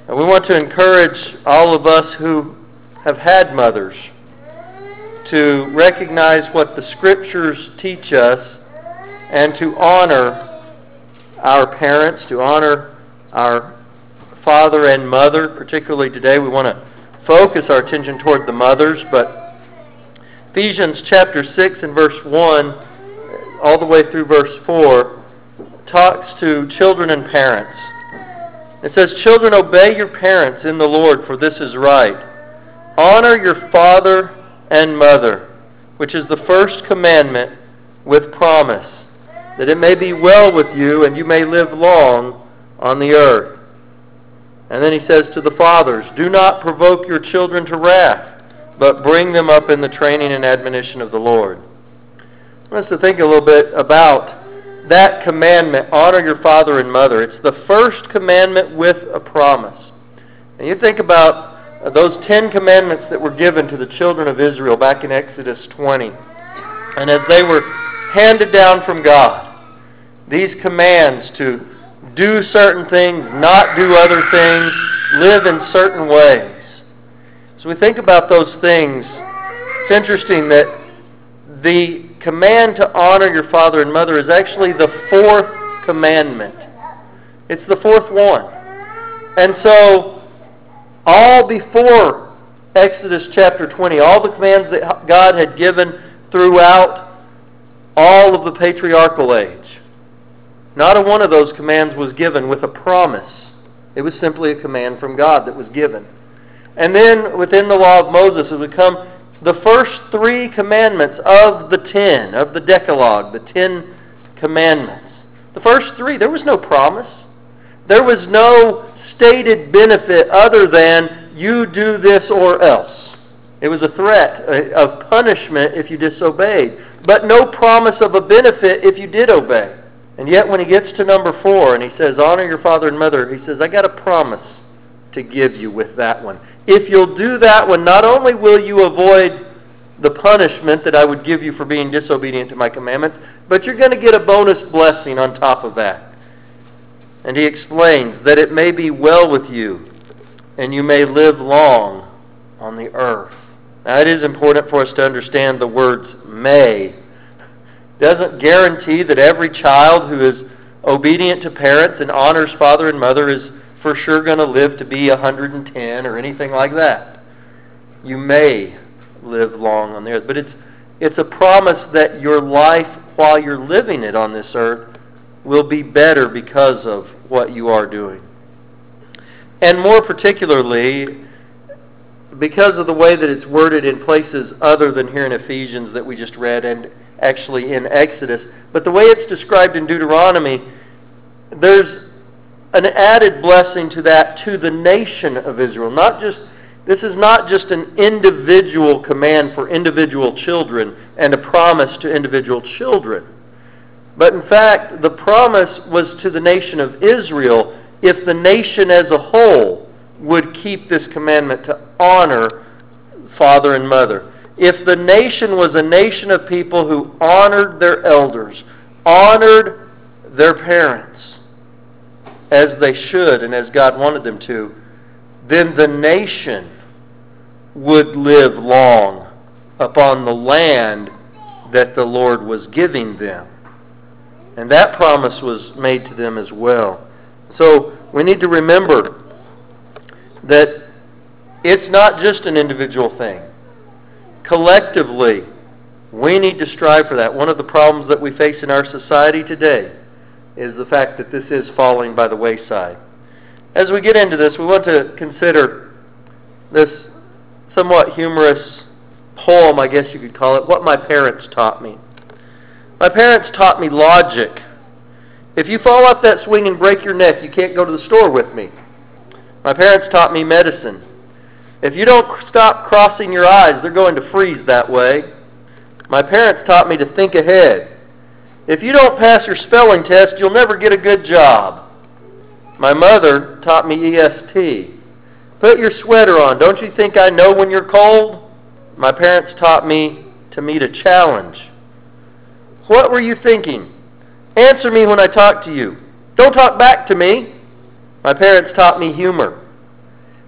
And we want to encourage all of us who have had mothers to recognize what the Scriptures teach us and to honor our parents, to honor our father and mother. Particularly today, we want to focus our attention toward the mothers, but Ephesians chapter 6 and verse 1 all the way through verse 4 talks to children and parents. It says, "Children, obey your parents in the Lord, for this is right. Honor your father and mother, which is the first commandment with promise, that it may be well with you and you may live long on the earth." And then he says to the fathers, "Do not provoke your children to wrath, but bring them up in the training and admonition of the Lord." I want us to think a little bit about that commandment, honor your father and mother. It's the first commandment with a promise. And you think about those 10 commandments that were given to the children of Israel back in Exodus 20. And as they were handed down from God, these commands to do certain things, not do other things, live in certain ways. So we think about those things. It's interesting that the command to honor your father and mother is actually the fourth commandment. It's the fourth one. And so, all before Exodus chapter 20, all the commands that God had given throughout all of the patriarchal age, not a one of those commands was given with a promise. It was simply a command from God that was given. And then within the law of Moses, it would come the first 3 commandments of the 10, of the Decalogue, the 10 commandments. The first 3, there was no promise. There was no stated benefit other than you do this or else. It was a threat of punishment if you disobeyed, but no promise of a benefit if you did obey. And yet when he gets to number 4 and he says, honor your father and mother, he says, I got a promise to give you with that one. If you'll do that one, not only will you avoid the punishment that I would give you for being disobedient to my commandments, but you're going to get a bonus blessing on top of that. And he explains that it may be well with you and you may live long on the earth. Now it is important for us to understand the words may. Doesn't guarantee that every child who is obedient to parents and honors father and mother is for sure going to live to be 110 or anything like that. You may live long on the earth. But it's a promise that your life while you're living it on this earth will be better because of what you are doing. And more particularly, because of the way that it's worded in places other than here in Ephesians that we just read and actually in Exodus, but the way it's described in Deuteronomy, there's an added blessing to that to the nation of Israel. This is not just an individual command for individual children and a promise to individual children. But in fact, the promise was to the nation of Israel if the nation as a whole would keep this commandment to honor father and mother. If the nation was a nation of people who honored their elders, honored their parents, as they should and as God wanted them to, then the nation would live long upon the land that the Lord was giving them. And that promise was made to them as well. So we need to remember that it's not just an individual thing. Collectively, we need to strive for that. One of the problems that we face in our society today is the fact that this is falling by the wayside. As we get into this, we want to consider this somewhat humorous poem, I guess you could call it, What My Parents Taught Me. My parents taught me logic. If you fall off that swing and break your neck, you can't go to the store with me. My parents taught me medicine. If you don't stop crossing your eyes, they're going to freeze that way. My parents taught me to think ahead. If you don't pass your spelling test, you'll never get a good job. My mother taught me ESP. Put your sweater on. Don't you think I know when you're cold? My parents taught me to meet a challenge. What were you thinking? Answer me when I talk to you. Don't talk back to me. My parents taught me humor.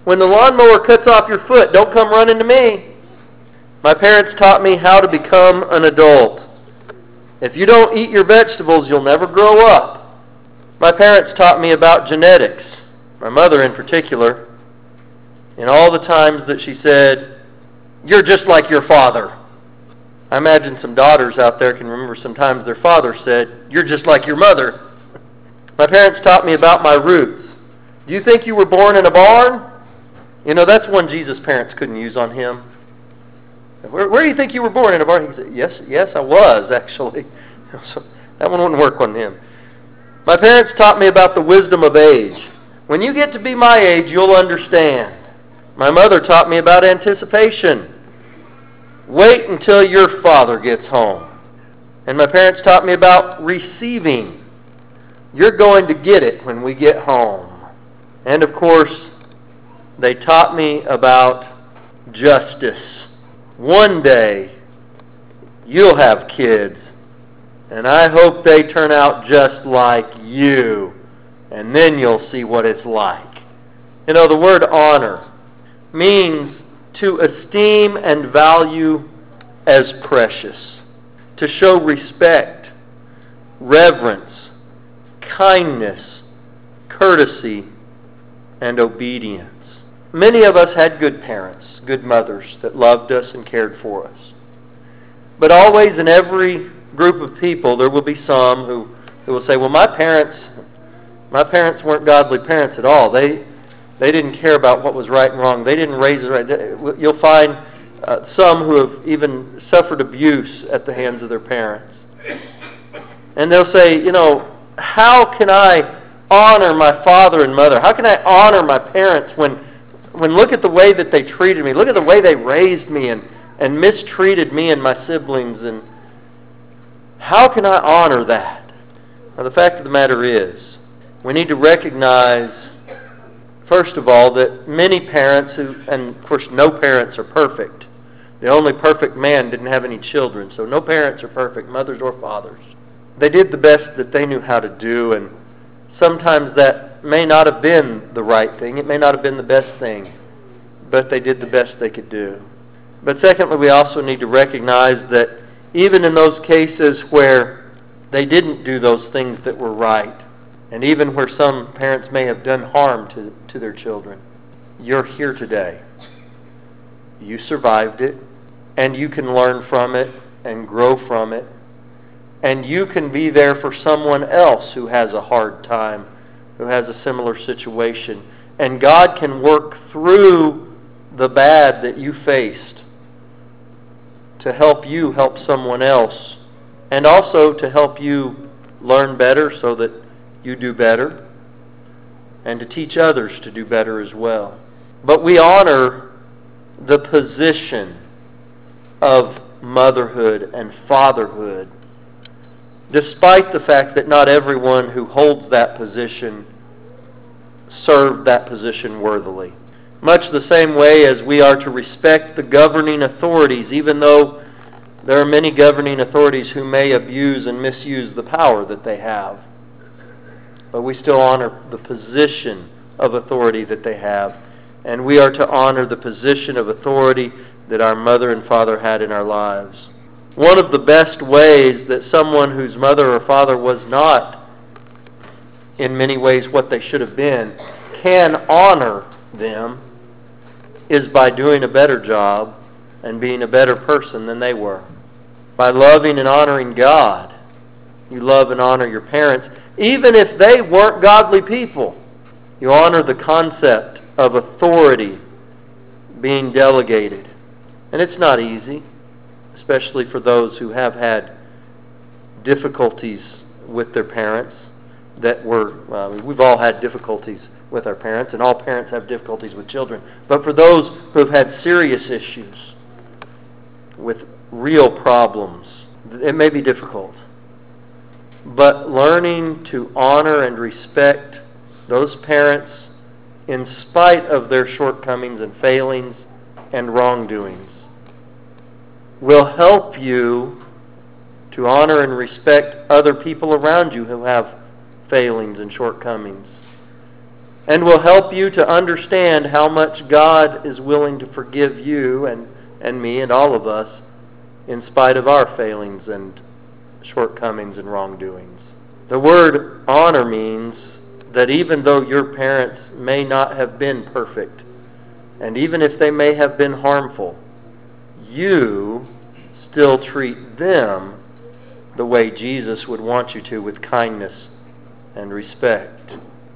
When the lawnmower cuts off your foot, don't come running to me. My parents taught me how to become an adult. If you don't eat your vegetables, you'll never grow up. My parents taught me about genetics, my mother in particular, in all the times that she said, "You're just like your father." I imagine some daughters out there can remember sometimes their father said, "You're just like your mother." My parents taught me about my roots. Do you think you were born in a barn? You know, that's one Jesus' parents couldn't use on him. Where do you think you were born, in a barn? He said, yes, I was, actually. So that one wouldn't work on him. My parents taught me about the wisdom of age. When you get to be my age, you'll understand. My mother taught me about anticipation. Wait until your father gets home. And my parents taught me about receiving. You're going to get it when we get home. And of course, they taught me about justice. One day, you'll have kids, and I hope they turn out just like you, and then you'll see what it's like. You know, the word honor means to esteem and value as precious, to show respect, reverence, kindness, courtesy, and obedience. Many of us had good parents, good mothers that loved us and cared for us. But always in every group of people, there will be some who will say, well, my parents weren't godly parents at all. They didn't care about what was right and wrong. They didn't raise us right. You'll find some who have even suffered abuse at the hands of their parents. And they'll say, you know, how can I honor my father and mother? How can I honor my parents when look at the way that they treated me, look at the way they raised me and mistreated me and my siblings, and how can I honor that? Now, the fact of the matter is, we need to recognize, first of all, that many parents and of course no parents are perfect. The only perfect man didn't have any children, so no parents are perfect, mothers or fathers. They did the best that they knew how to do, and sometimes that may not have been the right thing. It may not have been the best thing, but they did the best they could do. But secondly, we also need to recognize that even in those cases where they didn't do those things that were right, and even where some parents may have done harm to their children, you're here today. You survived it, and you can learn from it and grow from it, and you can be there for someone else who has a hard time, who has a similar situation. And God can work through the bad that you faced to help you help someone else, and also to help you learn better so that you do better, and to teach others to do better as well. But we honor the position of motherhood and fatherhood, despite the fact that not everyone who holds that position served that position worthily. Much the same way as we are to respect the governing authorities, even though there are many governing authorities who may abuse and misuse the power that they have. But we still honor the position of authority that they have. And we are to honor the position of authority that our mother and father had in our lives. One of the best ways that someone whose mother or father was not in many ways what they should have been can honor them is by doing a better job and being a better person than they were. By loving and honoring God, you love and honor your parents, even if they weren't godly people. You honor the concept of authority being delegated. And it's not easy, especially for those who have had difficulties with their parents we've all had difficulties with our parents, and all parents have difficulties with children. But for those who have had serious issues with real problems, it may be difficult. But learning to honor and respect those parents in spite of their shortcomings and failings and wrongdoings will help you to honor and respect other people around you who have failings and shortcomings. and will help you to understand how much God is willing to forgive you and me and all of us in spite of our failings and shortcomings and wrongdoings. The word honor means that even though your parents may not have been perfect, and even if they may have been harmful, you still treat them the way Jesus would want you to, with kindness and respect.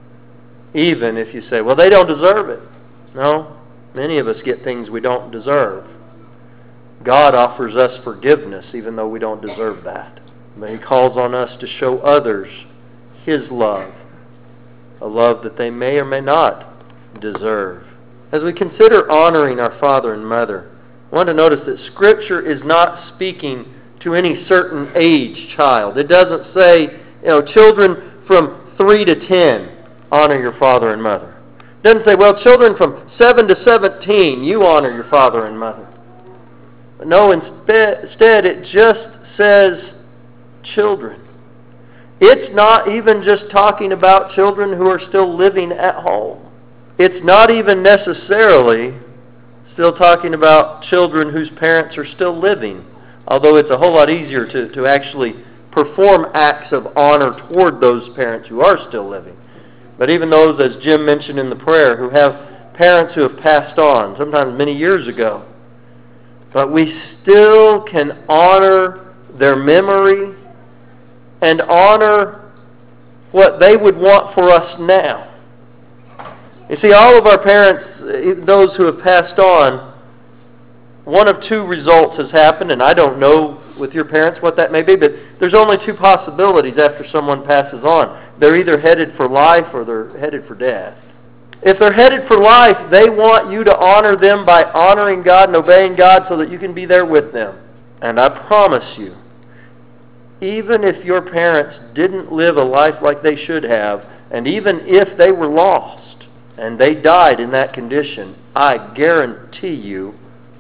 Even if you say, well, they don't deserve it. No, many of us get things we don't deserve. God offers us forgiveness even though we don't deserve that. But He calls on us to show others His love, a love that they may or may not deserve. As we consider honoring our father and mother, I want to notice that Scripture is not speaking to any certain age child. It doesn't say, children from 3 to 10, honor your father and mother. It doesn't say, well, children from 7 to 17, you honor your father and mother. But no, instead it just says children. It's not even just talking about children who are still living at home. It's not even necessarily still talking about children whose parents are still living, although it's a whole lot easier to actually perform acts of honor toward those parents who are still living. But even those, as Jim mentioned in the prayer, who have parents who have passed on, sometimes many years ago, but we still can honor their memory and honor what they would want for us now. You see, all of our parents, those who have passed on, one of two results has happened, and I don't know with your parents what that may be, but there's only two possibilities after someone passes on. They're either headed for life or they're headed for death. If they're headed for life, they want you to honor them by honoring God and obeying God so that you can be there with them. And I promise you, even if your parents didn't live a life like they should have, and even if they were lost and they died in that condition, I guarantee you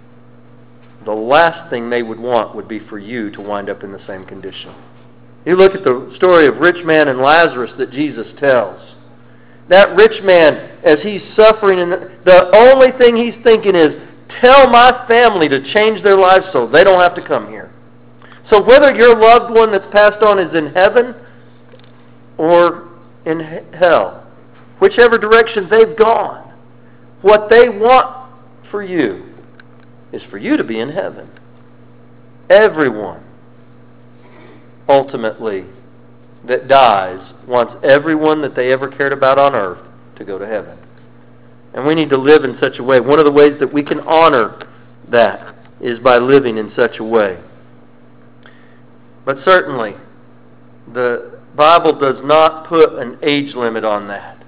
the last thing they would want would be for you to wind up in the same condition. You look at the story of rich man and Lazarus that Jesus tells. That rich man, as he's suffering, and the only thing he's thinking is, tell my family to change their lives so they don't have to come here. So whether your loved one that's passed on is in heaven or in hell, whichever direction they've gone, what they want for you is for you to be in heaven. Everyone, ultimately, that dies wants everyone that they ever cared about on earth to go to heaven. And we need to live in such a way. One of the ways that we can honor that is by living in such a way. But certainly, the Bible does not put an age limit on that.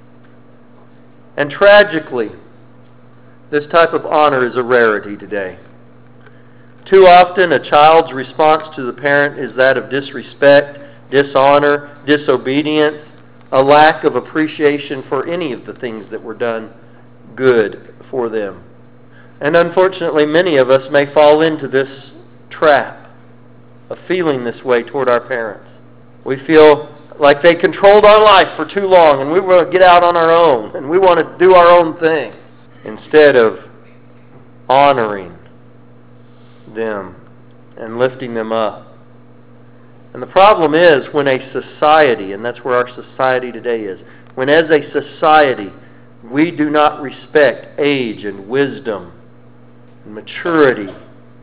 And tragically, this type of honor is a rarity today. Too often, a child's response to the parent is that of disrespect, dishonor, disobedience, a lack of appreciation for any of the things that were done good for them. And unfortunately, many of us may fall into this trap of feeling this way toward our parents. We feel like they controlled our life for too long and we want to get out on our own and we want to do our own thing instead of honoring them and lifting them up. And the problem is when a society, and that's where our society today is, when as a society we do not respect age and wisdom and maturity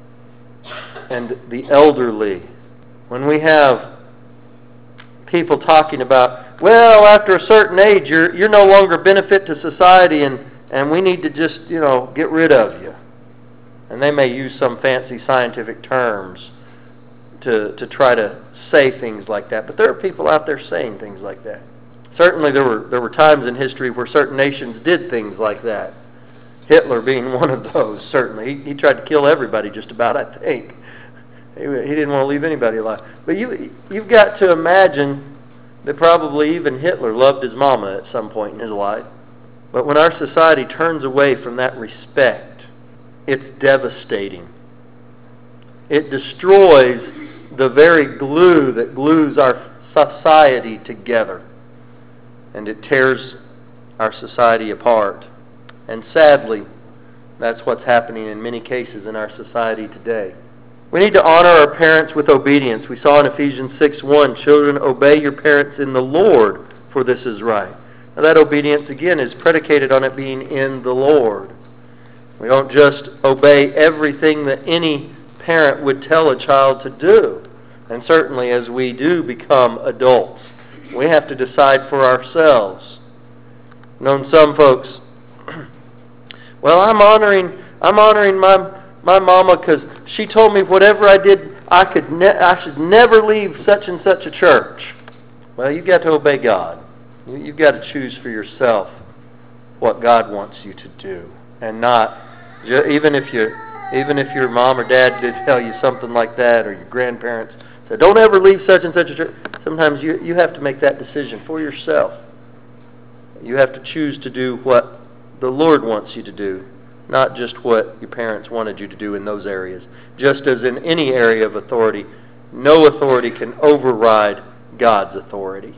and the elderly, when we have people talking about, well, after a certain age you're no longer a benefit to society and we need to just, get rid of you. And they may use some fancy scientific terms to try to say things like that. But there are people out there saying things like that. Certainly there were times in history where certain nations did things like that. Hitler being one of those, certainly. He tried to kill everybody just about, I think. He didn't want to leave anybody alive. But you've got to imagine that probably even Hitler loved his mama at some point in his life. But when our society turns away from that respect, it's devastating. It destroys the very glue that glues our society together. And it tears our society apart. And sadly, that's what's happening in many cases in our society today. We need to honor our parents with obedience. We saw in Ephesians 6:1, children, obey your parents in the Lord, for this is right. Now that obedience, again, is predicated on it being in the Lord. We don't just obey everything that any parent would tell a child to do. And certainly as we do become adults, we have to decide for ourselves. I've known some folks, well, I'm honoring my mama because she told me whatever I did, I should never leave such and such a church. Well, you've got to obey God. You've got to choose for yourself what God wants you to do, and not even if your mom or dad did tell you something like that, or your grandparents said, "Don't ever leave such and such a church." Sometimes you have to make that decision for yourself. You have to choose to do what the Lord wants you to do, not just what your parents wanted you to do in those areas. Just as in any area of authority, no authority can override God's authority.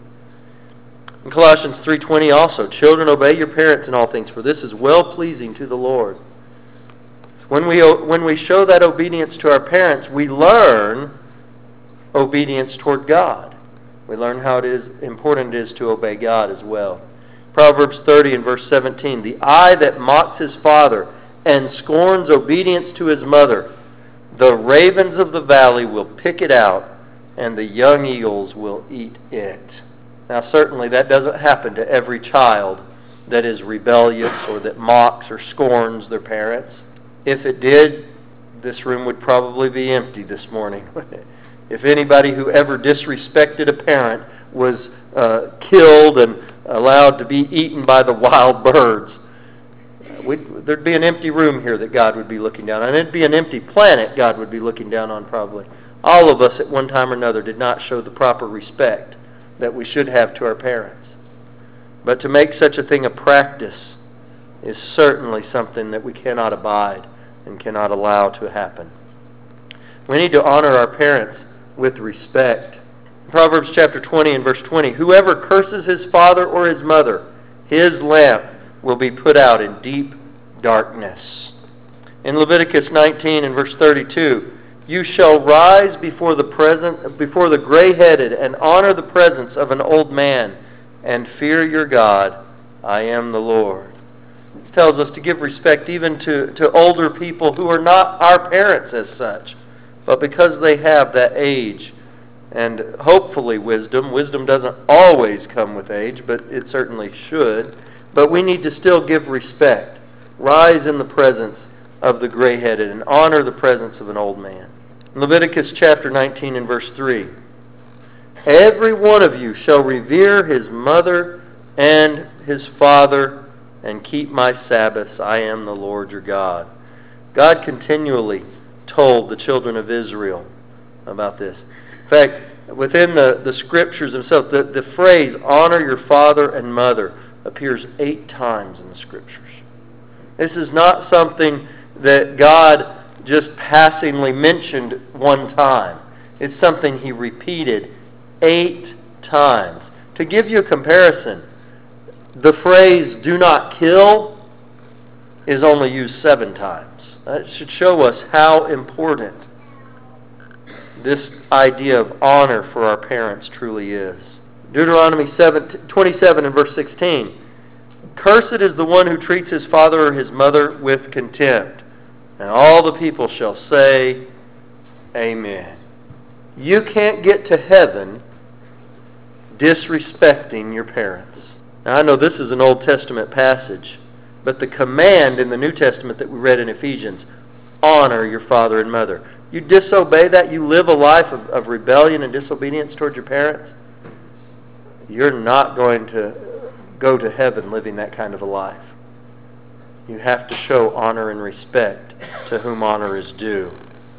In Colossians 3:20 also, children, obey your parents in all things, for this is well-pleasing to the Lord. When we show that obedience to our parents, we learn obedience toward God. We learn how important it is to obey God as well. Proverbs 30 and verse 17, the eye that mocks his father and scorns obedience to his mother, the ravens of the valley will pick it out, and the young eagles will eat it. Now certainly that doesn't happen to every child that is rebellious or that mocks or scorns their parents. If it did, this room would probably be empty this morning. If anybody who ever disrespected a parent was killed and allowed to be eaten by the wild birds, there'd be an empty room here that God would be looking down on. It'd be an empty planet God would be looking down on probably. All of us at one time or another did not show the proper respect that we should have to our parents. But to make such a thing a practice is certainly something that we cannot abide and cannot allow to happen. We need to honor our parents with respect. Proverbs chapter 20 and verse 20, whoever curses his father or his mother, his lamp will be put out in deep darkness. In Leviticus 19 and verse 32, you shall rise before the gray-headed and honor the presence of an old man and fear your God. I am the Lord. This tells us to give respect even to older people who are not our parents as such, but because they have that age and hopefully wisdom. Wisdom doesn't always come with age, but it certainly should. But we need to still give respect. Rise in the presence of the gray-headed and honor the presence of an old man. Leviticus chapter 19 and verse 3. Every one of you shall revere his mother and his father and keep my Sabbaths. I am the Lord your God. God continually told the children of Israel about this. In fact, within the scriptures themselves, the phrase honor your father and mother appears 8 times in the scriptures. This is not something that God just passingly mentioned one time. It's something he repeated 8 times. To give you a comparison, the phrase do not kill is only used 7 times. That should show us how important this idea of honor for our parents truly is. Deuteronomy 27 and verse 16. Cursed is the one who treats his father or his mother with contempt. And all the people shall say, Amen. You can't get to heaven disrespecting your parents. Now I know this is an Old Testament passage, but the command in the New Testament that we read in Ephesians, honor your father and mother. You disobey that, you live a life of rebellion and disobedience toward your parents, you're not going to go to heaven living that kind of a life. You have to show honor and respect to whom honor is due.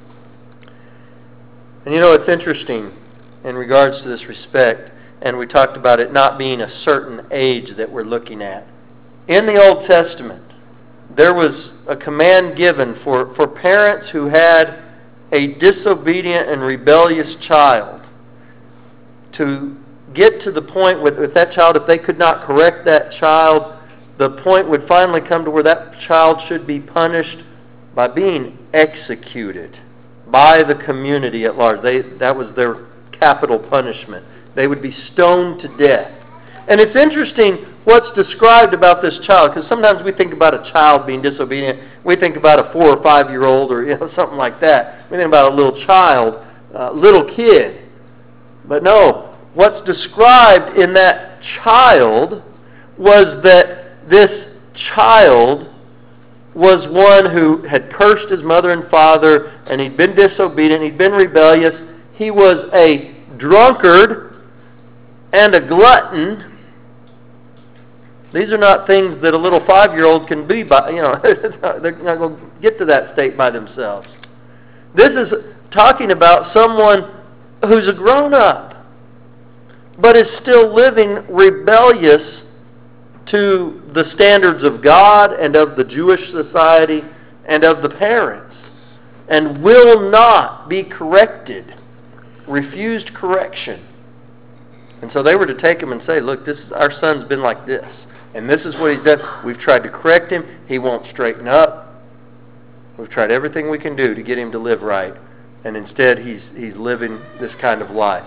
And you know, it's interesting in regards to this respect, and we talked about it not being a certain age that we're looking at. In the Old Testament, there was a command given for parents who had a disobedient and rebellious child to get to the point with that child, if they could not correct that child, the point would finally come to where that child should be punished by being executed by the community at large. That was their capital punishment. They would be stoned to death. And it's interesting what's described about this child, because sometimes we think about a child being disobedient. We think about a 4 or 5-year-old or something like that. We think about a little child, little kid. But no, what's described in that child was that this child was one who had cursed his mother and father, and he'd been disobedient, he'd been rebellious. He was a drunkard and a glutton. These are not things that a little 5-year-old can be by, they're not going to get to that state by themselves. This is talking about someone who's a grown-up, but is still living rebellious to the standards of God and of the Jewish society and of the parents, and will not be corrected, refused correction. And so they were to take him and say, look, our son's been like this, and this is what he's done. We've tried to correct him. He won't straighten up. We've tried everything we can do to get him to live right, and instead he's living this kind of life.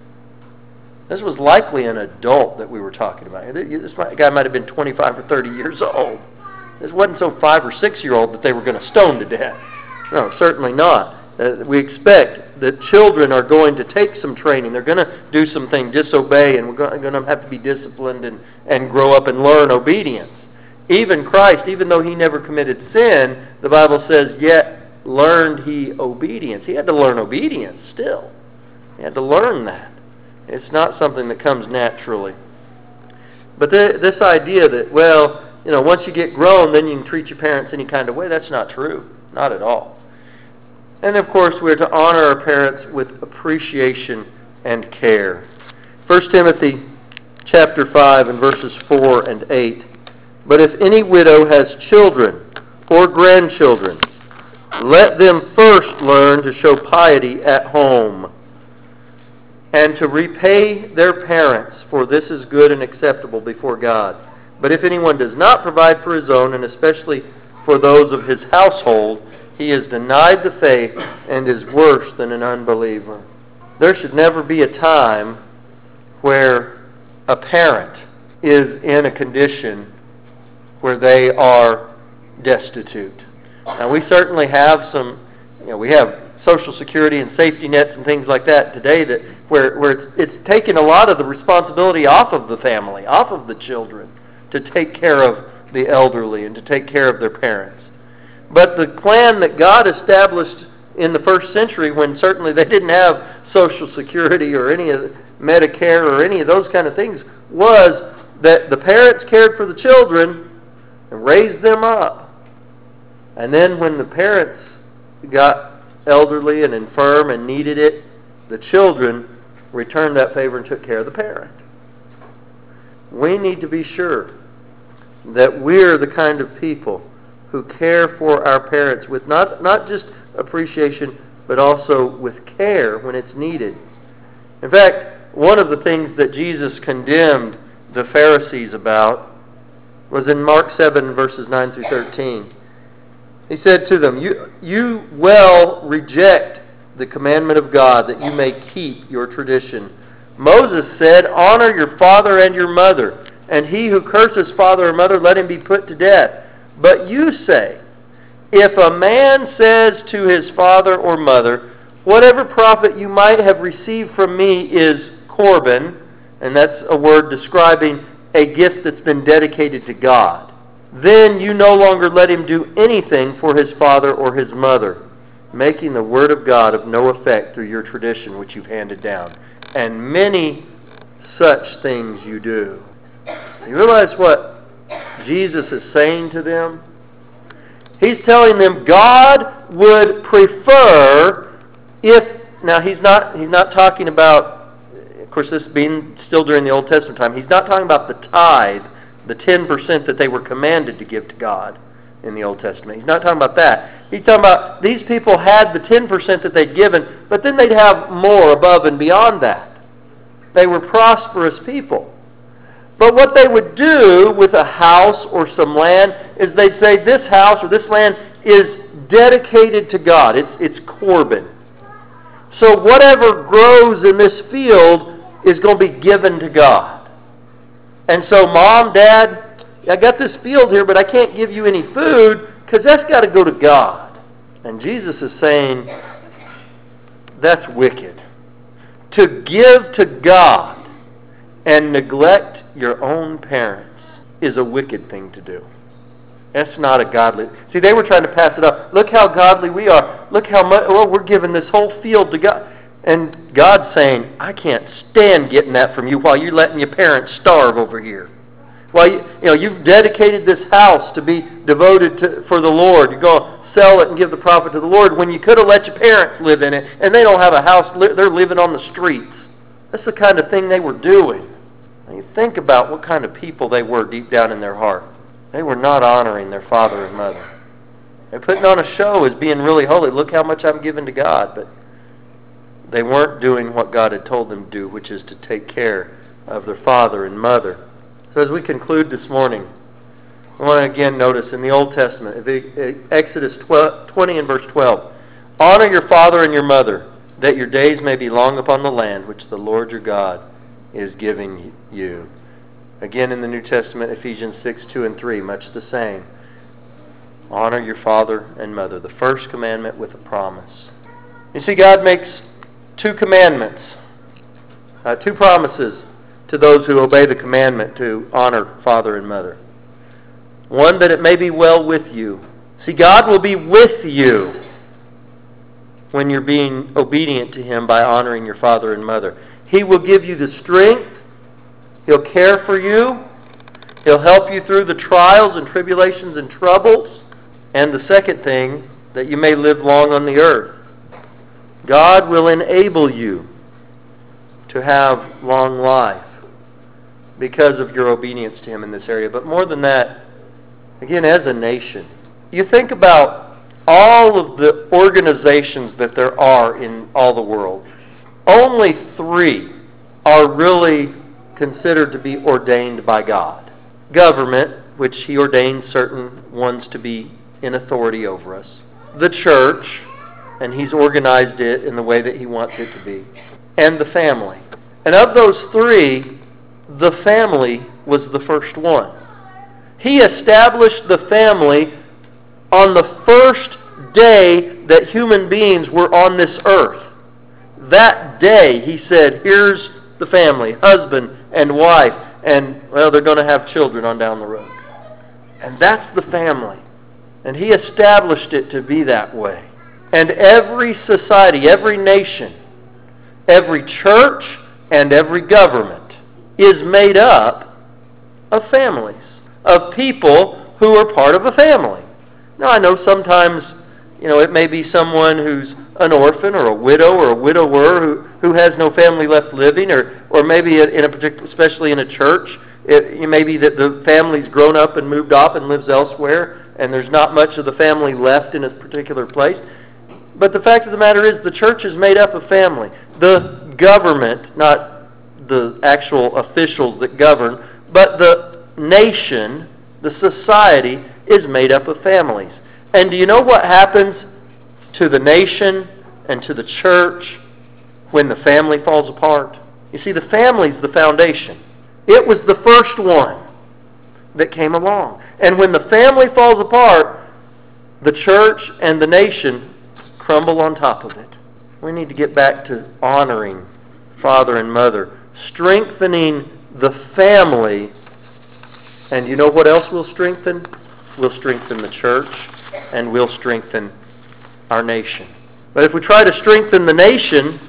This was likely an adult that we were talking about. This guy might have been 25 or 30 years old. This wasn't so 5 or 6-year-old that they were going to stone to death. No, certainly not. We expect that children are going to take some training. They're going to do some things, disobey, and we're going to have to be disciplined and grow up and learn obedience. Even Christ, even though he never committed sin, the Bible says, yet learned he obedience. He had to learn obedience still. He had to learn that. It's not something that comes naturally. But this idea that, once you get grown, then you can treat your parents any kind of way, that's not true. Not at all. And of course, we're to honor our parents with appreciation and care. 1 Timothy chapter 5 and verses 4 and 8. But if any widow has children or grandchildren, let them first learn to show piety at home, and to repay their parents, for this is good and acceptable before God. But if anyone does not provide for his own, and especially for those of his household, he is denied the faith and is worse than an unbeliever. There should never be a time where a parent is in a condition where they are destitute. Now, we certainly have we have Social Security and safety nets and things like that today that where it's taken a lot of the responsibility off of the family, off of the children, to take care of the elderly and to take care of their parents. But the plan that God established in the first century, when certainly they didn't have Social Security or any of Medicare or any of those kind of things, was that the parents cared for the children and raised them up. And then when the parents got elderly and infirm and needed it, the children returned that favor and took care of the parent. We need to be sure that we're the kind of people who care for our parents with not just appreciation, but also with care when it's needed. In fact, one of the things that Jesus condemned the Pharisees about was in Mark 7, verses 9 through 13. He said to them, You well reject the commandment of God that you may keep your tradition. Moses said, Honor your father and your mother, and he who curses father or mother, let him be put to death. But you say, If a man says to his father or mother, Whatever profit you might have received from me is Corban, and that's a word describing a gift that's been dedicated to God, then you no longer let him do anything for his father or his mother, making the word of God of no effect through your tradition which you've handed down. And many such things you do. You realize what Jesus is saying to them? He's telling them God would prefer now he's not talking about, of course this being still during the Old Testament time, he's not talking about the tithe, the 10% that they were commanded to give to God in the Old Testament. He's not talking about that. He's talking about these people had the 10% that they'd given, but then they'd have more above and beyond that. They were prosperous people. But what they would do with a house or some land is they'd say this house or this land is dedicated to God. It's Corban. So whatever grows in this field is going to be given to God. And so Mom, Dad, I got this field here, but I can't give you any food because that's got to go to God. And Jesus is saying, that's wicked. To give to God and neglect your own parents is a wicked thing to do. That's not a godly. See, they were trying to pass it up. Look how godly we are. Look how much, we're giving this whole field to God. And God's saying, I can't stand getting that from you while you're letting your parents starve over here. While you've dedicated this house to be devoted for the Lord. You're going to sell it and give the profit to the Lord when you could have let your parents live in it, and they don't have a house. They're living on the streets. That's the kind of thing they were doing. And you think about what kind of people they were deep down in their heart. They were not honoring their father and mother. They're putting on a show as being really holy. Look how much I'm giving to God. But they weren't doing what God had told them to do, which is to take care of their father and mother. So as we conclude this morning, I want to again notice in the Old Testament, Exodus 20 and verse 12, honor your father and your mother, that your days may be long upon the land which the Lord your God is giving you. Again in the New Testament, Ephesians 6, 2 and 3, much the same. Honor your father and mother. The first commandment with a promise. You see, God makes two commandments, two promises to those who obey the commandment to honor father and mother. One, that it may be well with you. See, God will be with you when you're being obedient to Him by honoring your father and mother. He will give you the strength. He'll care for you. He'll help you through the trials and tribulations and troubles. And the second thing, that you may live long on the earth. God will enable you to have long life because of your obedience to Him in this area. But more than that, again, as a nation, you think about all of the organizations that there are in all the world. Only 3 are really considered to be ordained by God. Government, which He ordains certain ones to be in authority over us. The church, and He's organized it in the way that He wants it to be. And the family. And of those 3, the family was the first one. He established the family on the first day that human beings were on this earth. That day, He said, here's the family, husband and wife, and, well, they're going to have children on down the road. And that's the family. And He established it to be that way. And every society, every nation, every church, and every government is made up of families, of people who are part of a family. Now, I know sometimes, it may be someone who's an orphan or a widow or a widower who has no family left living, or maybe in a particular, especially in a church, it may be that the family's grown up and moved off and lives elsewhere, and there's not much of the family left in a particular place. But the fact of the matter is, the church is made up of family. The government, not the actual officials that govern, but the nation, the society, is made up of families. And do you know what happens to the nation and to the church when the family falls apart? You see, the family's the foundation. It was the first one that came along. And when the family falls apart, the church and the nation crumble on top of it. We need to get back to honoring father and mother, strengthening the family. And you know what else will strengthen? We'll strengthen the church, and we'll strengthen our nation. But if we try to strengthen the nation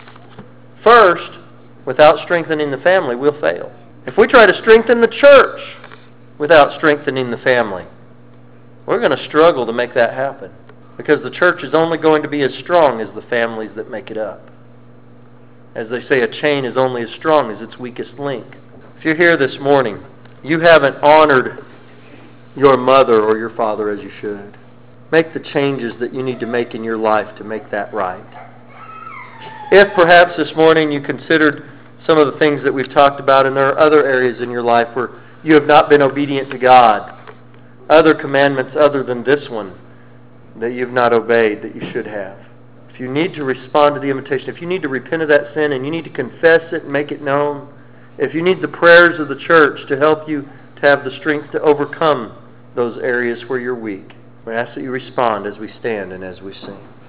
first without strengthening the family, we'll fail. If we try to strengthen the church without strengthening the family, we're going to struggle to make that happen, because the church is only going to be as strong as the families that make it up. As they say, a chain is only as strong as its weakest link. If you're here this morning, you haven't honored your mother or your father as you should. Make the changes that you need to make in your life to make that right. If perhaps this morning you considered some of the things that we've talked about, and there are other areas in your life where you have not been obedient to God. Other commandments other than this one that you've not obeyed that you should have. If you need to respond to the invitation, if you need to repent of that sin and you need to confess it and make it known, if you need the prayers of the church to help you to have the strength to overcome those areas where you're weak, we ask that you respond as we stand and as we sing.